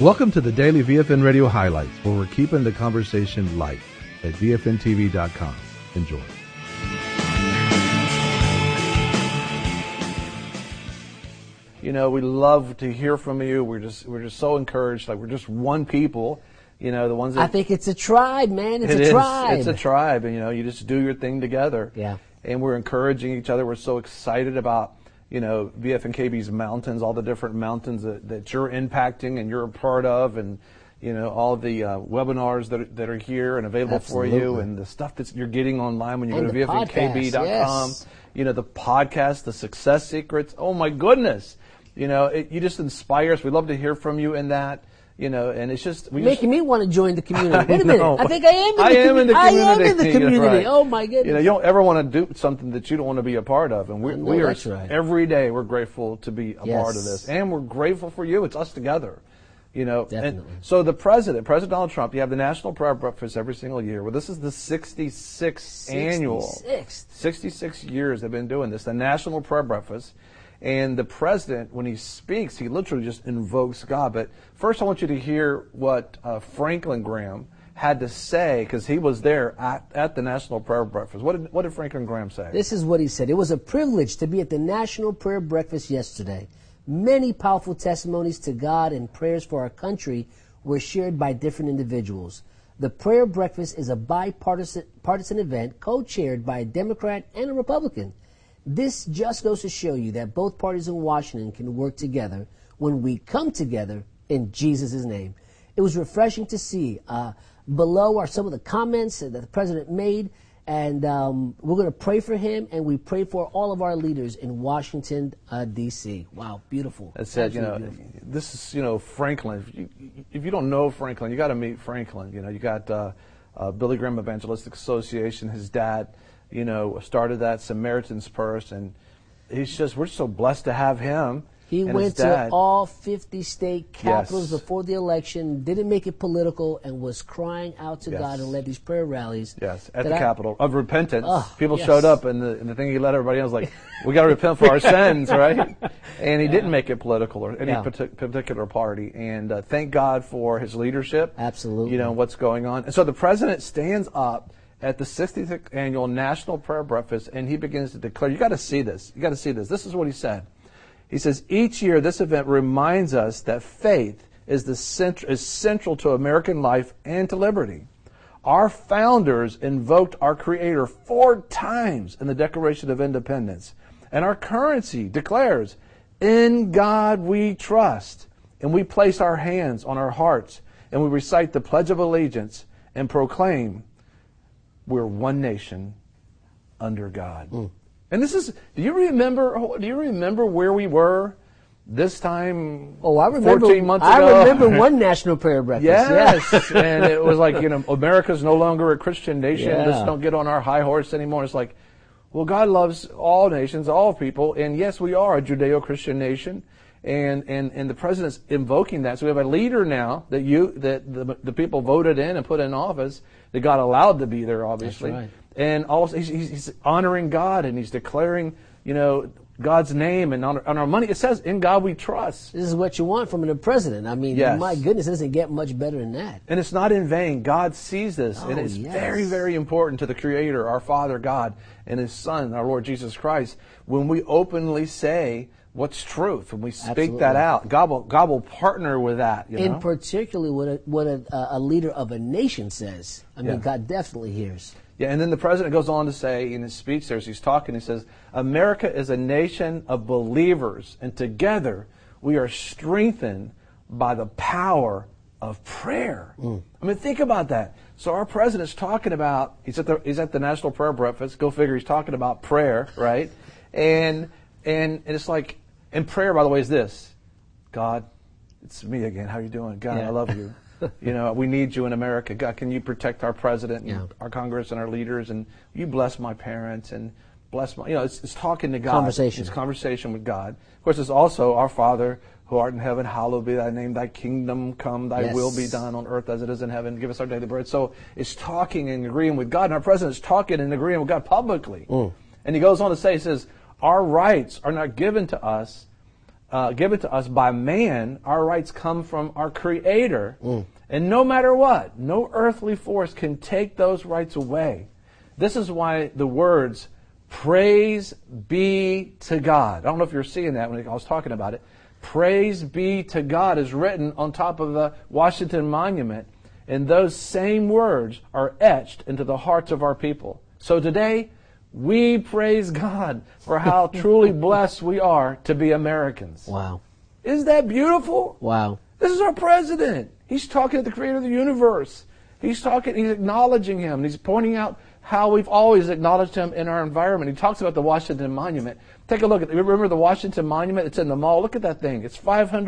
Welcome to the Daily VFN Radio Highlights, where we're keeping the conversation light at VFNTV.com. Enjoy. You know, we love to hear from you. We're just so encouraged. Like, we're just one people. You know, the ones that I think it's a tribe, man. It's a tribe. It's a tribe, and you know, you just do your thing together. Yeah. And we're encouraging each other. We're so excited about, you know, VFNKB's mountains, all the different mountains that you're impacting and you're a part of, and you know, all the webinars that are here and available Absolutely. for you, and the stuff that you're getting online when you And go to the VFNKB.com. podcast, yes. You know, the podcast, the success secrets. Oh my goodness. You know, you just inspire us. We love to hear from you in that. You know, and it's just making me want to join the community. Wait a minute, I think I am in the community. I am in the community. Right. Oh my goodness! You know, you don't ever want to do something that you don't want to be a part of, and we are that's right. every day. We're grateful to be a part of this, and we're grateful for you. It's us together. You know, Definitely. And so President Donald Trump, you have the National Prayer Breakfast every single year. Well, this is the 66th annual. 66 years they've been doing this, the National Prayer Breakfast. And the president, when he speaks, he literally just invokes God. But first I want you to hear what Franklin Graham had to say, because he was there at the National Prayer Breakfast. What did Franklin Graham say? This is what he said. It was a privilege to be at the National Prayer Breakfast yesterday. Many powerful testimonies to God and prayers for our country were shared by different individuals. The prayer breakfast is a bipartisan event co-chaired by a Democrat and a Republican. This just goes to show you that both parties in Washington can work together when we come together in Jesus' name. It was refreshing to see. Below are some of the comments that the president made, and we're going to pray for him, and we pray for all of our leaders in Washington, D.C. Wow, beautiful. That said, you know, beautiful. This is, you know, Franklin. If you don't know Franklin, you got to meet Franklin. You know, you got Billy Graham Evangelistic Association. His dad, you know, started that, Samaritan's Purse, and we're so blessed to have him. He went to all 50 state capitals before the election, didn't make it political, and was crying out to God and led these prayer rallies. Yes, at the Capitol of repentance. People yes. showed up, and the thing he let everybody know was like, we got to repent for our sins, right? And he didn't make it political or any particular party. And thank God for his leadership. Absolutely. You know, what's going on. And so the president stands up at the 66th Annual National Prayer Breakfast, and he begins to declare, you got to see this. You got to see this. This is what he said. He says, each year this event reminds us that faith is central to American life and to liberty. Our founders invoked our Creator 4 times in the Declaration of Independence. And our currency declares, in God we trust. And we place our hands on our hearts, and we recite the Pledge of Allegiance and proclaim, we're one nation under God. And this is, do you remember where we were this time? Oh, I remember 14 months ago. I remember one National Prayer Breakfast. Yes. And it was like, you know, America's no longer a Christian nation. Yeah. Let's don't get on our high horse anymore. It's like, well, God loves all nations, all people. And yes, we are a Judeo-Christian nation. And the president's invoking that. So we have a leader now that the people voted in and put in office that got allowed to be there, obviously. That's right. And also he's honoring God, and he's declaring, you know, God's name and on our money. It says, in God we trust. This is what you want from a president. I mean, my goodness, it doesn't get much better than that. And it's not in vain. God sees this, and it's very, very important to the Creator, our Father God, and His Son, our Lord Jesus Christ, when we openly say what's truth, when we speak that out. God will partner with that. You know? And particularly what a leader of a nation says. I mean, God definitely hears. Yeah, and then the president goes on to say in his speech there, as he's talking, he says, America is a nation of believers, and together we are strengthened by the power of prayer. I mean, think about that. So our president's talking about, he's at the National Prayer Breakfast. Go figure, he's talking about prayer, right? And it's like, and prayer, by the way, is this: God, it's me again. How you doing? God, I love you. You know, we need you in America. God, can you protect our president and our Congress and our leaders, and you bless my parents and bless my, you know, it's talking to God. Conversation. It's conversation with God. Of course, it's also our Father who art in heaven, hallowed be thy name, thy kingdom come, thy will be done on earth as it is in heaven. Give us our daily bread. So it's talking and agreeing with God, and our president's talking and agreeing with God publicly. And he goes on to say, he says, our rights are not given to us given to us by man. Our rights come from our Creator. And no matter what, no earthly force can take those rights away. This is why the words, praise be to God. I don't know if you're seeing that when I was talking about it. Praise be to God is written on top of the Washington Monument. And those same words are etched into the hearts of our people. So today, we praise God for how truly blessed we are to be Americans. Wow. Isn't that beautiful? Wow. This is our president. He's talking to the creator of the universe. He's acknowledging him. And he's pointing out how we've always acknowledged him in our environment. He talks about the Washington Monument. Take a look. Remember the Washington Monument? It's in the mall. Look at that thing. It's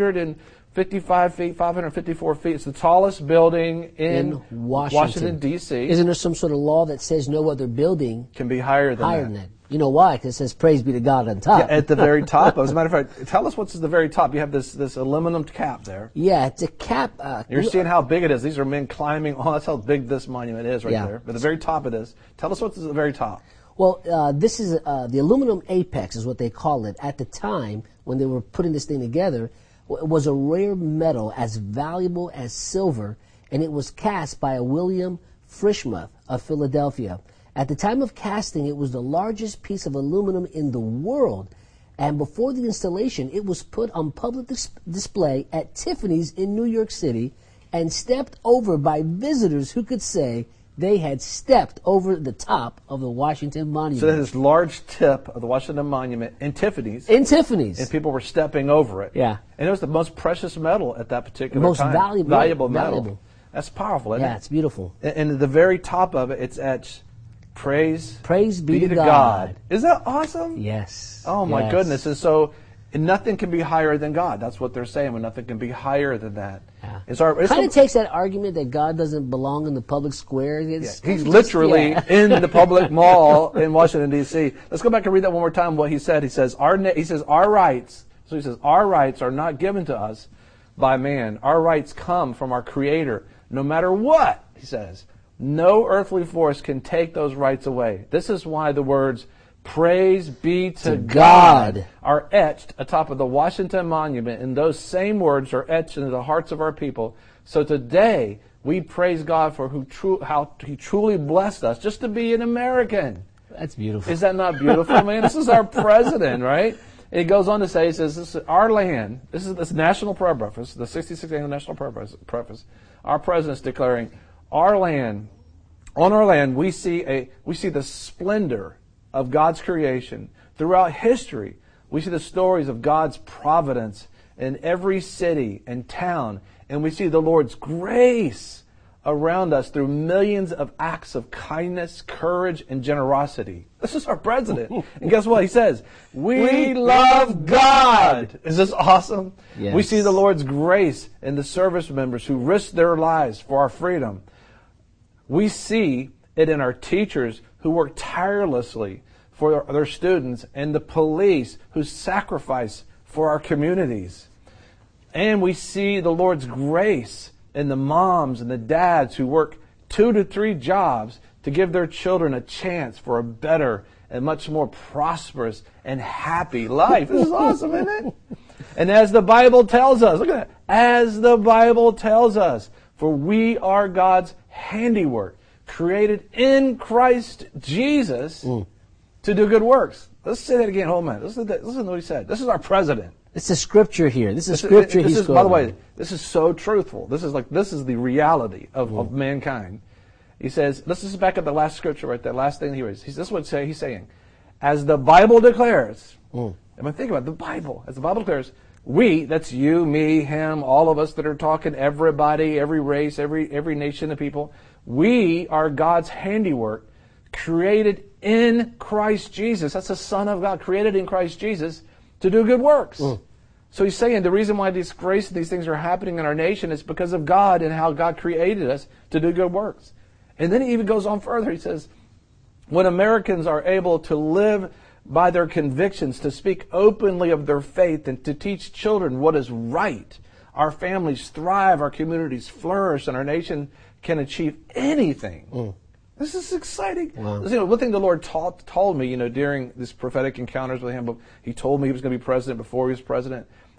555 feet, 554 feet. It's the tallest building in Washington, D.C. Isn't there some sort of law that says no other building can be higher than that? You know why? Because it says praise be to God on top. Yeah, at the very top. As a matter of fact, tell us what's at the very top. You have this aluminum cap there. Yeah, it's a cap. You're seeing how big it is. These are men climbing. Oh, that's how big this monument is right there. But the very top of this. Tell us what's at the very top. Well, this is the aluminum apex is what they call it. At the time, when they were putting this thing together, it was a rare metal as valuable as silver, and it was cast by a William Frischmuth of Philadelphia. At the time of casting, it was the largest piece of aluminum in the world, and before the installation, it was put on public display at Tiffany's in New York City and stepped over by visitors who could say they had stepped over the top of the Washington Monument. So there's this large tip of the Washington Monument in Tiffany's. In Tiffany's. And people were stepping over it. Yeah. And it was the most precious metal at that particular time. Most valuable metal. That's powerful, isn't it? Yeah, it's beautiful. And at the very top of it, it's etched, praise be to God. Isn't that awesome? Yes. Oh, my goodness. And so nothing can be higher than God. That's what they're saying, when nothing can be higher than that. Yeah. It kind of takes that argument that God doesn't belong in the public square. He's literally in the public mall in Washington, D.C. Let's go back and read that one more time, what he said. He says, our rights, so he says, our rights are not given to us by man. Our rights come from our Creator. No matter what, he says, no earthly force can take those rights away. This is why the words, praise be to God, are etched atop of the Washington Monument, and those same words are etched into the hearts of our people. So today, we praise God for how He truly blessed us just to be an American. That's beautiful. Is that not beautiful, man? This is our president, right? And he goes on to say, he says, this is our land. This is this National Prayer Breakfast, the 66th Annual National Prayer Breakfast. Our president's declaring, our land, on our land, we see the splendor of God's creation. Throughout history, we see the stories of God's providence in every city and town, and we see the Lord's grace around us through millions of acts of kindness, courage, and generosity. This is our president. And guess what? He says, we love God. Is this awesome? Yes. We see the Lord's grace in the service members who risk their lives for our freedom. We see it in our teachers who work tirelessly for their students, and the police who sacrifice for our communities. And we see the Lord's grace in the moms and the dads who work 2 to 3 jobs to give their children a chance for a better and much more prosperous and happy life. This is awesome, isn't it? And as the Bible tells us, look at that, as the Bible tells us, for we are God's handiwork, created in Christ Jesus to do good works. Let's say that again. Hold on a minute. Listen to what he said. This is our president. It's a scripture here. This is scripture he's quoting. By the way, this is so truthful. This is the reality of mankind. He says, let's just back up the last scripture right there, last thing he reads. This is what he's saying. As the Bible declares, I mean, think about it, the Bible. As the Bible declares, we, that's you, me, him, all of us that are talking, everybody, every race, every nation of people, we are God's handiwork, created in Christ Jesus. That's the Son of God, created in Christ Jesus to do good works. So he's saying the reason why this grace and these things are happening in our nation is because of God and how God created us to do good works. And then he even goes on further. He says, when Americans are able to live by their convictions, to speak openly of their faith, and to teach children what is right, our families thrive, our communities flourish, and our nation can achieve anything. This is exciting. Wow. One thing the Lord told me, during these prophetic encounters with him, he told me he was going to be president before he was president.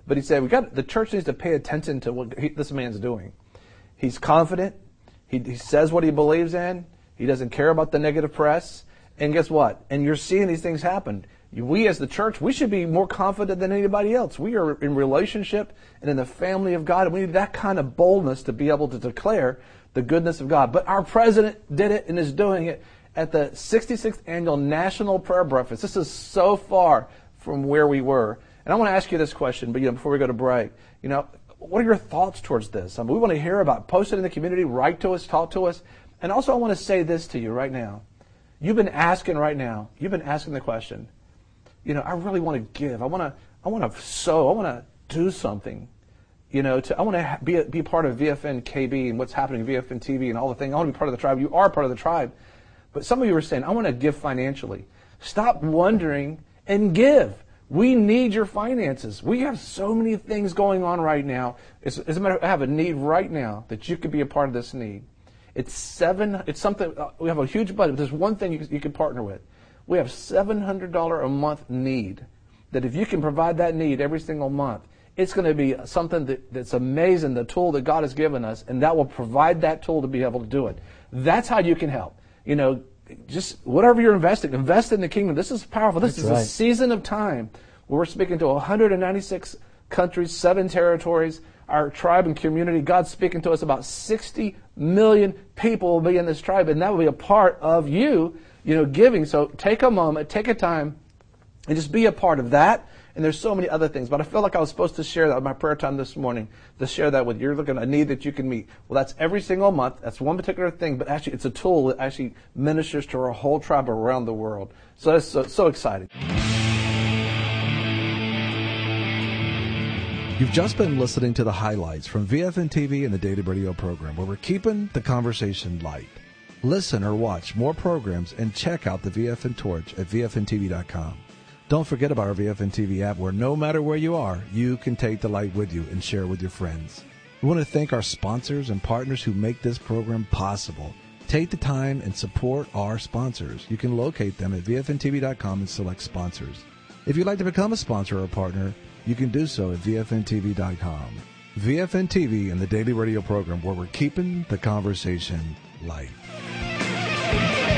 But he said, the church needs to pay attention to what this man's doing. He's confident. He says what he believes in. He doesn't care about the negative press. And guess what? And you're seeing these things happen. We as the church, we should be more confident than anybody else. We are in relationship and in the family of God, and we need that kind of boldness to be able to declare the goodness of God. But our president did it and is doing it at the 66th Annual National Prayer Breakfast. This is so far from where we were. And I want to ask you this question, but before we go to break, what are your thoughts towards this? We want to hear about it. Post it in the community, write to us, talk to us. And also I want to say this to you right now. You've been asking the question, I really want to give. I want to sow. I want to do something. I want to be part of VFN KB and what's happening in VFN TV and all the things. I want to be part of the tribe. You are part of the tribe. But some of you are saying, I want to give financially. Stop wondering and give. We need your finances. We have so many things going on right now. As a matter of fact, I have a need right now that you could be a part of this need. It's something, we have a huge budget. There's one thing you can partner with. We have $700 a month need. That if you can provide that need every single month, it's going to be something that's amazing, the tool that God has given us, and that will provide that tool to be able to do it. That's how you can help. Just whatever you're investing, invest in the kingdom. This is powerful. This is a season of time where we're speaking to 196 countries, 7 territories, our tribe and community. God's speaking to us about 60 million people will be in this tribe, and that will be a part of you, giving. So take a moment, take a time, and just be a part of that. And there's so many other things. But I feel like I was supposed to share that with my prayer time this morning, to share that with you. You're looking at a need that you can meet. Well, that's every single month. That's one particular thing, but actually it's a tool that actually ministers to our whole tribe around the world. So that's so exciting. You've just been listening to the highlights from VFN TV and the Daily Radio program, where we're keeping the conversation light. Listen or watch more programs and check out the VFN Torch at VFNTV.com. Don't forget about our VFN TV app, where no matter where you are, you can take the light with you and share with your friends. We want to thank our sponsors and partners who make this program possible. Take the time and support our sponsors. You can locate them at VFNTV.com and select sponsors. If you'd like to become a sponsor or a partner, you can do so at VFNTV.com. VFN TV and the Daily Radio program, where we're keeping the conversation light.